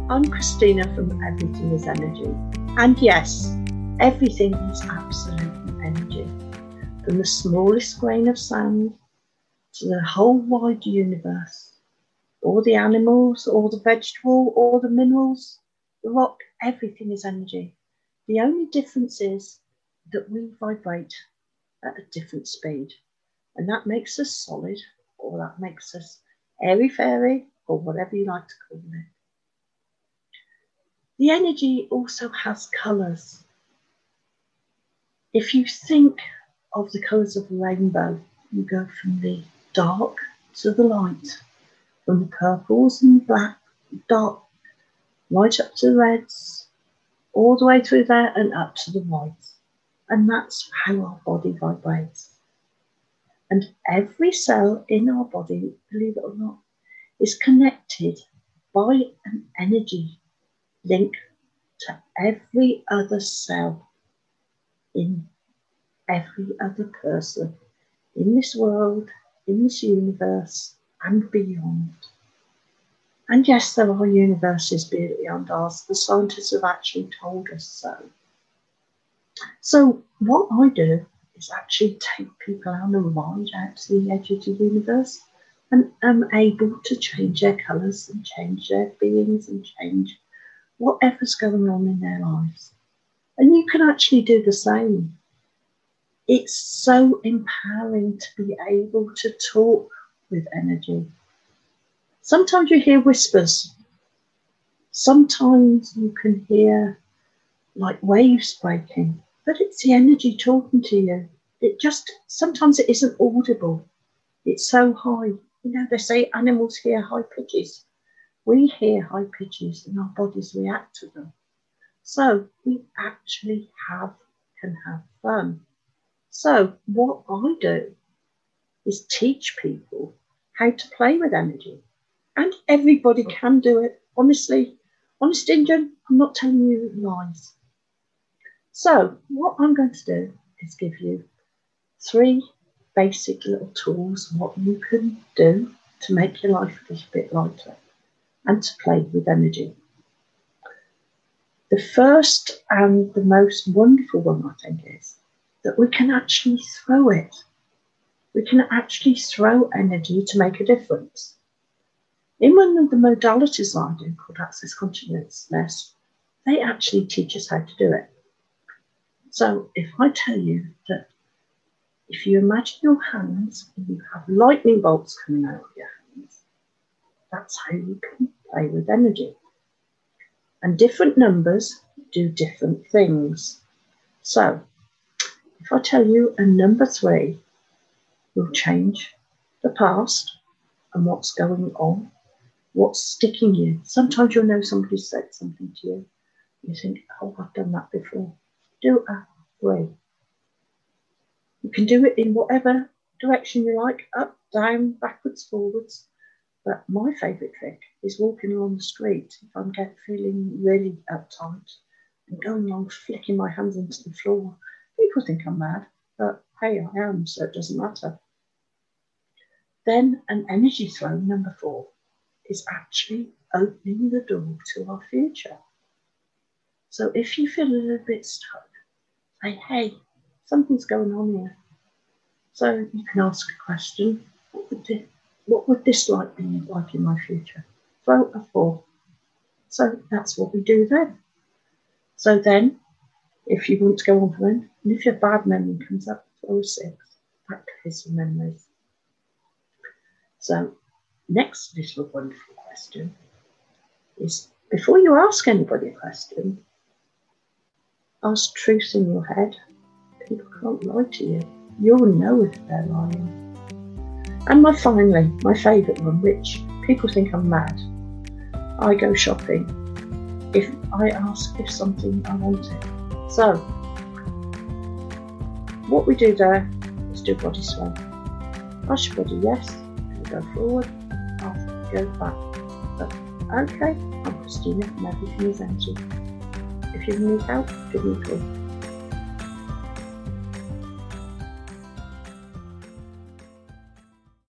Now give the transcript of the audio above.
I'm Christina from Everything is Energy. And yes, everything is absolutely energy. From the smallest grain of sand to the whole wide universe. All the animals, all the vegetable, all the minerals, the rock, everything is energy. The only difference is that we vibrate at a different speed. And that makes us solid, or that makes us airy-fairy, or whatever you like to call it. The energy also has colours. If you think of the colours of a rainbow, you go from the dark to the light, from the purples and black, dark, right up to the reds, all the way through there and up to the whites. And that's how our body vibrates. And every cell in our body, believe it or not, is connected by an energy link to every other cell in every other person in this world, in this universe, and beyond. And yes, there are universes beyond ours. The scientists have actually told us so. So what I do is actually take people out and ride out to the edge of the universe, and am able to change their colours and change their beings and change whatever's going on in their lives. And you can actually do the same. It's so empowering to be able to talk with energy. Sometimes you hear whispers. Sometimes you can hear like waves breaking, but it's the energy talking to you. Sometimes it isn't audible. It's so high. You know, they say animals hear high pitches. We hear high pitches and our bodies react to them. So we actually can have fun. So what I do is teach people how to play with energy. And everybody can do it. Honestly, honest Indian, I'm not telling you lies. So what I'm going to do is give you 3 basic little tools, what you can do to make your life a little bit lighter and to play with energy. The first and the most wonderful one, I think, is that we can actually throw it. We can actually throw energy to make a difference. In one of the modalities I do called Access Consciousness, they actually teach us how to do it. So if I tell you that if you imagine your hands and you have lightning bolts coming out of your hands, that's how you can play with energy. And different numbers do different things. So if I tell you a number 3 will change the past and what's going on, what's sticking you. Sometimes you'll know somebody said something to you. You think, oh, I've done that before. Do a 3. You can do it in whatever direction you like, up, down, backwards, forwards. But my favourite trick is walking along the street if I'm feeling really uptight and going along flicking my hands into the floor. People think I'm mad, but hey, I am, so it doesn't matter. Then an energy throw, number 4, is actually opening the door to our future. So if you feel a little bit stuck, say, hey, something's going on here. So you can ask a question. What would this like be like in my future? Throw a 4. So that's what we do then. So then, if you want to go on for them, and if your bad memory comes up, throw a 6. That clears your memories. So next little wonderful question is, before you ask anybody a question, ask truth in your head. People can't lie to you. You'll know if they're lying. And finally, my favourite one, which people think I'm mad. I go shopping. If I ask if something I want it. So, what we do there is do body sway. Ask your body yes, and go forward, off, go back. But, okay, I'm Christina and Everything is Energy. If you need help, give me a call.